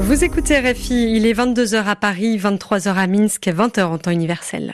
Vous écoutez RFI, il est 22h à Paris, 23h à Minsk, 20h en temps universel.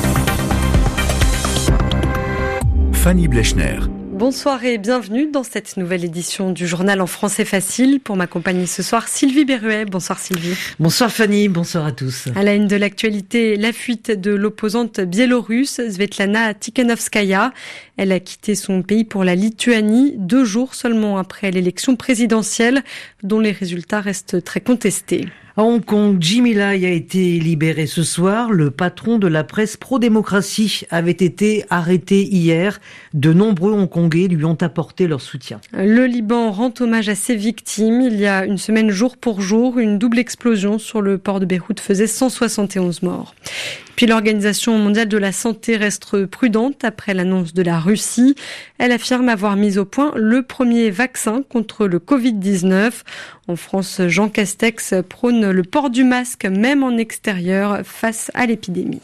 Fanny Blechner. Bonsoir et bienvenue dans cette nouvelle édition du journal en français facile. Pour m'accompagner ce soir, Sylvie Berruet. Bonsoir Sylvie. Bonsoir Fanny, bonsoir à tous. À la une de l'actualité, la fuite de l'opposante biélorusse Svetlana Tikhanovskaya. Elle a quitté son pays pour la Lituanie 2 jours seulement après l'élection présidentielle, dont les résultats restent très contestés. À Hong Kong, Jimmy Lai a été libéré ce soir. Le patron de la presse pro-démocratie avait été arrêté hier. De nombreux Hongkongais lui ont apporté leur soutien. Le Liban rend hommage à ses victimes. Il y a une semaine, jour pour jour, une double explosion sur le port de Beyrouth faisait 171 morts. Puis l'Organisation mondiale de la santé reste prudente après l'annonce de la Russie. Elle affirme avoir mis au point le premier vaccin contre le Covid-19. En France, Jean Castex prône le port du masque, même en extérieur, face à l'épidémie.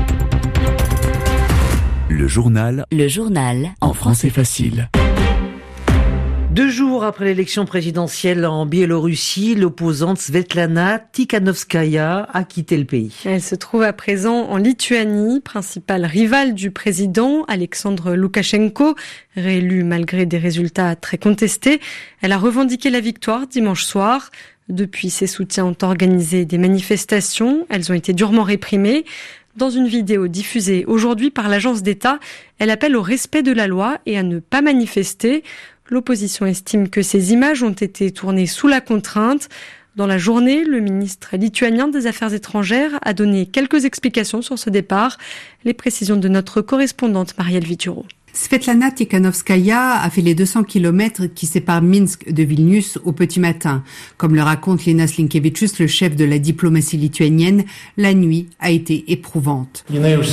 Le journal en français facile. 2 jours après l'élection présidentielle en Biélorussie, l'opposante Svetlana Tikhanovskaya a quitté le pays. Elle se trouve à présent en Lituanie, principale rivale du président Alexandre Loukachenko, réélu malgré des résultats très contestés. Elle a revendiqué la victoire dimanche soir. Depuis, ses soutiens ont organisé des manifestations. Elles ont été durement réprimées. Dans une vidéo diffusée aujourd'hui par l'agence d'État, elle appelle au respect de la loi et à ne pas manifester. L'opposition estime que ces images ont été tournées sous la contrainte. Dans la journée, le ministre lituanien des Affaires étrangères a donné quelques explications sur ce départ. Les précisions de notre correspondante Marielle Vituro. Svetlana Tikhanovskaya a fait les 200 km qui séparent Minsk de Vilnius au petit matin. Comme le raconte Linas Linkevičius, le chef de la diplomatie lituanienne, la nuit a été éprouvante.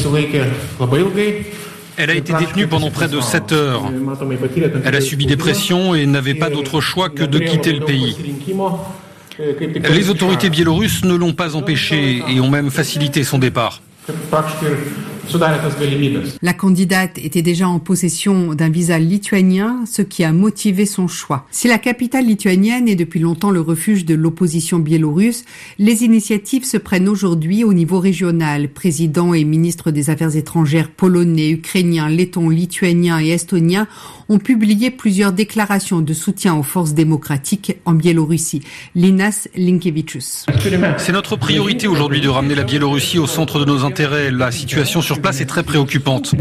Elle a été détenue pendant près de 7 heures. Elle a subi des pressions et n'avait pas d'autre choix que de quitter le pays. Les autorités biélorusses ne l'ont pas empêchée et ont même facilité son départ. La candidate était déjà en possession d'un visa lituanien, ce qui a motivé son choix. Si la capitale lituanienne est depuis longtemps le refuge de l'opposition biélorusse, les initiatives se prennent aujourd'hui au niveau régional. Présidents et ministres des Affaires étrangères polonais, ukrainiens, lettons, lituaniens et estoniens ont publié plusieurs déclarations de soutien aux forces démocratiques en Biélorussie. Linas Linkevičius. C'est notre priorité aujourd'hui de ramener la Biélorussie au centre de nos intérêts. La situation sur place est très préoccupante.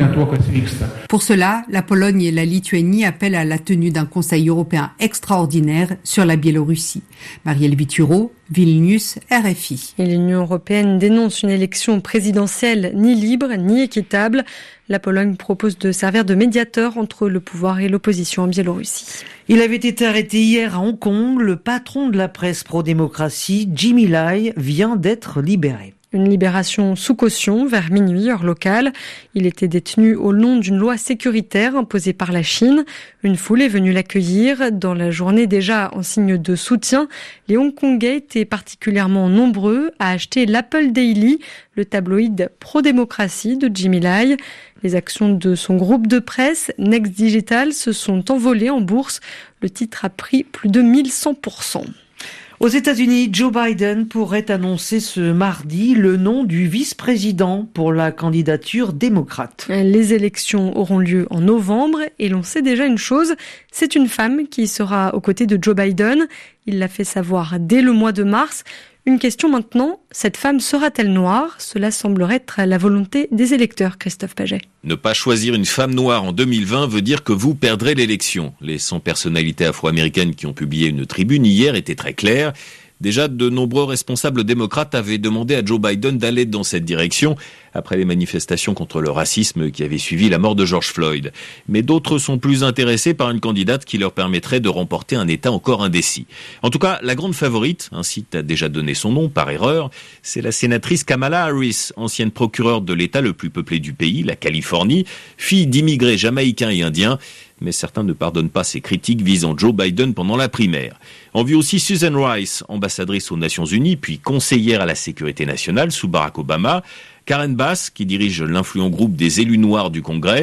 Pour cela, la Pologne et la Lituanie appellent à la tenue d'un Conseil européen extraordinaire sur la Biélorussie. Marielle Vituro, Vilnius, RFI. Et l'Union européenne dénonce une élection présidentielle ni libre ni équitable. La Pologne propose de servir de médiateur entre le pouvoir et l'opposition en Biélorussie. Il avait été arrêté hier à Hong Kong. Le patron de la presse pro-démocratie, Jimmy Lai, vient d'être libéré. Une libération sous caution vers minuit, heure locale. Il était détenu au nom d'une loi sécuritaire imposée par la Chine. Une foule est venue l'accueillir. Dans la journée déjà en signe de soutien, les Hongkongais étaient particulièrement nombreux à acheter l'Apple Daily, le tabloïd pro-démocratie de Jimmy Lai. Les actions de son groupe de presse, Next Digital, se sont envolées en bourse. Le titre a pris plus de 1100%. Aux États-Unis, Joe Biden pourrait annoncer ce mardi le nom du vice-président pour la candidature démocrate. Les élections auront lieu en novembre et l'on sait déjà une chose, c'est une femme qui sera aux côtés de Joe Biden. Il l'a fait savoir dès le mois de mars. Une question maintenant, cette femme sera-t-elle noire ? Cela semblerait être la volonté des électeurs, Christophe Paget. Ne pas choisir une femme noire en 2020 veut dire que vous perdrez l'élection. Les 100 personnalités afro-américaines qui ont publié une tribune hier étaient très claires. Déjà, de nombreux responsables démocrates avaient demandé à Joe Biden d'aller dans cette direction après les manifestations contre le racisme qui avaient suivi la mort de George Floyd. Mais d'autres sont plus intéressés par une candidate qui leur permettrait de remporter un État encore indécis. En tout cas, la grande favorite, ainsi qu'a déjà donné son nom par erreur, c'est la sénatrice Kamala Harris, ancienne procureure de l'État le plus peuplé du pays, la Californie, fille d'immigrés jamaïcains et indiens. Mais certains ne pardonnent pas ces critiques visant Joe Biden pendant la primaire. En vue aussi Susan Rice, ambassadrice aux Nations Unies, puis conseillère à la sécurité nationale sous Barack Obama, Karen Bass, qui dirige l'influent groupe des élus noirs du Congrès,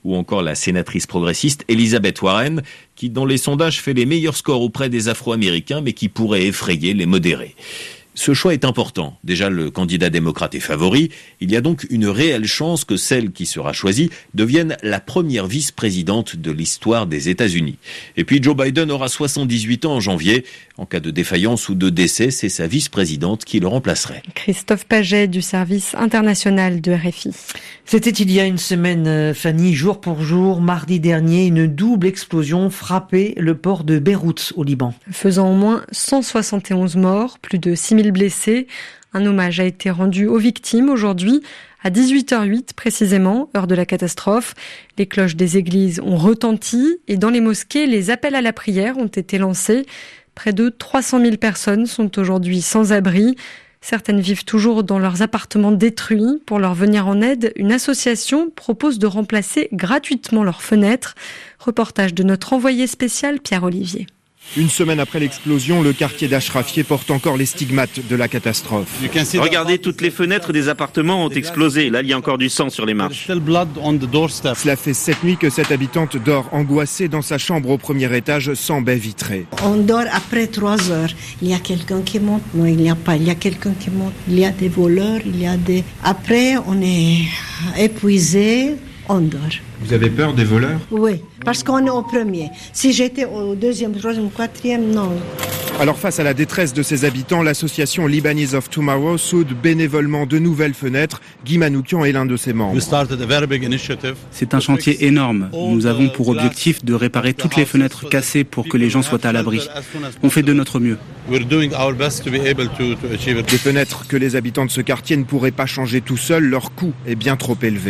ou encore la sénatrice progressiste Elizabeth Warren, qui dans les sondages fait les meilleurs scores auprès des Afro-Américains, mais qui pourrait effrayer les modérés. Ce choix est important. Déjà, le candidat démocrate est favori. Il y a donc une réelle chance que celle qui sera choisie devienne la première vice-présidente de l'histoire des États-Unis. Et puis Joe Biden aura 78 ans en janvier. En cas de défaillance ou de décès, c'est sa vice-présidente qui le remplacerait. Christophe Paget du service international de RFI. C'était il y a une semaine, Fanny, jour pour jour, mardi dernier, une double explosion frappait le port de Beyrouth au Liban. Faisant au moins 171 morts, plus de 6000 blessés. Un hommage a été rendu aux victimes aujourd'hui à 18h08 précisément, heure de la catastrophe. Les cloches des églises ont retenti et dans les mosquées, les appels à la prière ont été lancés. Près de 300 000 personnes sont aujourd'hui sans abri. Certaines vivent toujours dans leurs appartements détruits. Pour leur venir en aide, une association propose de remplacer gratuitement leurs fenêtres. Reportage de notre envoyé spécial Pierre Olivier. Une semaine après l'explosion, le quartier d'Achrafieh porte encore les stigmates de la catastrophe. Regardez, toutes les fenêtres des appartements ont explosé. Là, il y a encore du sang sur les marches. Cela fait 7 nuits que cette habitante dort angoissée dans sa chambre au premier étage sans baie vitrée. On dort après 3 heures. Il y a quelqu'un qui monte. Non, il n'y a pas. Il y a quelqu'un qui monte. Il y a des voleurs. Après, on est épuisé. On dort. Vous avez peur des voleurs ? Oui, parce qu'on est au premier. Si j'étais au deuxième, troisième, quatrième, non. Alors face à la détresse de ses habitants, l'association Lebanese of Tomorrow soude bénévolement de nouvelles fenêtres. Guy Manoukian est l'un de ses membres. C'est un chantier énorme. Nous avons pour objectif de réparer toutes les fenêtres cassées pour que les gens soient à l'abri. On fait de notre mieux. Des fenêtres que les habitants de ce quartier ne pourraient pas changer tout seuls, leur coût est bien trop élevé.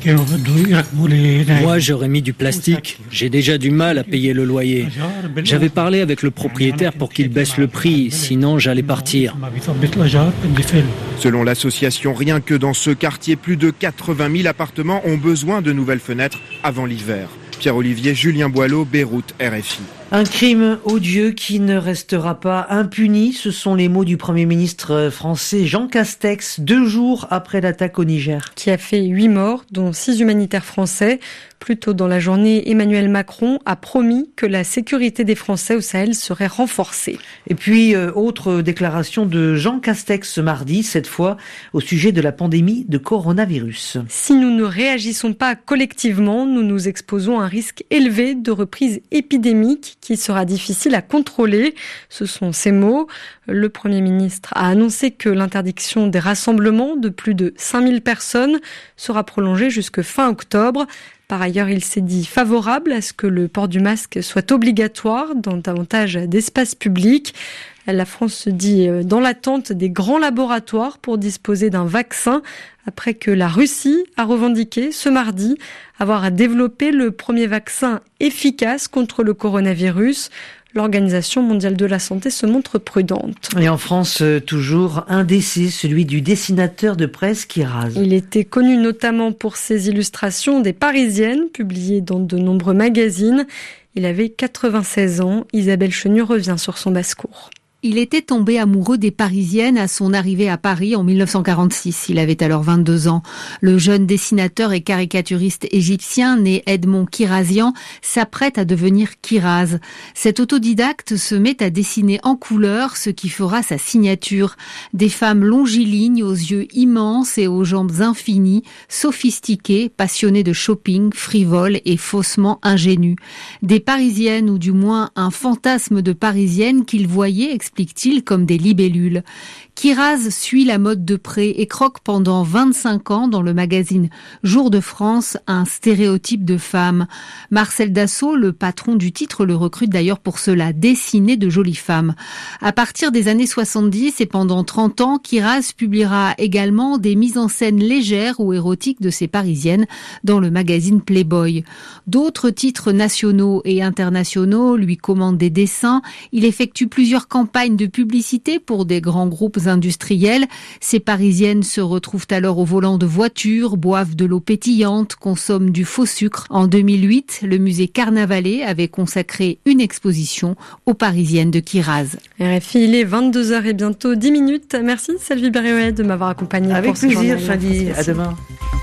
Moi, j'aurais mis du plastique. J'ai déjà du mal à payer le loyer. J'avais parlé avec le propriétaire pour qu'il baisse le prix, sinon j'allais partir. Selon l'association, rien que dans ce quartier, plus de 80 000 appartements ont besoin de nouvelles fenêtres avant l'hiver. Pierre Olivier, Julien Boileau, Beyrouth, RFI. Un crime odieux qui ne restera pas impuni, ce sont les mots du Premier ministre français Jean Castex, 2 jours après l'attaque au Niger. Qui a fait 8 morts, dont 6 humanitaires français. Plus tôt dans la journée, Emmanuel Macron a promis que la sécurité des Français au Sahel serait renforcée. Et puis, autre déclaration de Jean Castex ce mardi, cette fois au sujet de la pandémie de coronavirus. Si nous ne réagissons pas collectivement, nous nous exposons à un risque élevé de reprise épidémique qui sera difficile à contrôler. Ce sont ses mots. Le Premier ministre a annoncé que l'interdiction des rassemblements de plus de 5000 personnes sera prolongée jusque fin octobre. Par ailleurs, il s'est dit favorable à ce que le port du masque soit obligatoire dans davantage d'espaces publics. La France se dit dans l'attente des grands laboratoires pour disposer d'un vaccin après que la Russie a revendiqué ce mardi avoir développé le premier vaccin efficace contre le coronavirus. L'Organisation mondiale de la santé se montre prudente. Et en France, toujours un décès, celui du dessinateur de presse Kiraz. Il était connu notamment pour ses illustrations des Parisiennes, publiées dans de nombreux magazines. Il avait 96 ans. Isabelle Chenu revient sur son basse-cour. Il était tombé amoureux des Parisiennes à son arrivée à Paris en 1946. Il avait alors 22 ans. Le jeune dessinateur et caricaturiste égyptien né Edmond Kirazian s'apprête à devenir Kiraz. Cet autodidacte se met à dessiner en couleur ce qui fera sa signature. Des femmes longilignes aux yeux immenses et aux jambes infinies, sophistiquées, passionnées de shopping, frivoles et faussement ingénues. Des Parisiennes ou du moins un fantasme de Parisiennes qu'il voyait, explique-t-il, comme des libellules. Kiraz suit la mode de près et croque pendant 25 ans dans le magazine Jour de France un stéréotype de femme. Marcel Dassault, le patron du titre, le recrute d'ailleurs pour cela, dessiner de jolies femmes. À partir des années 70 et pendant 30 ans, Kiraz publiera également des mises en scène légères ou érotiques de ces Parisiennes dans le magazine Playboy. D'autres titres nationaux et internationaux lui commandent des dessins. Il effectue plusieurs campagnes de publicité pour des grands groupes industriels. Ces Parisiennes se retrouvent alors au volant de voitures, boivent de l'eau pétillante, consomment du faux sucre. En 2008, le musée Carnavalet avait consacré une exposition aux Parisiennes de Kiraz. RFI, il est 22h et bientôt 10 minutes. Merci Sylvie Berruet de m'avoir accompagnée. Avec pour ce plaisir, journal. Fanny. À demain.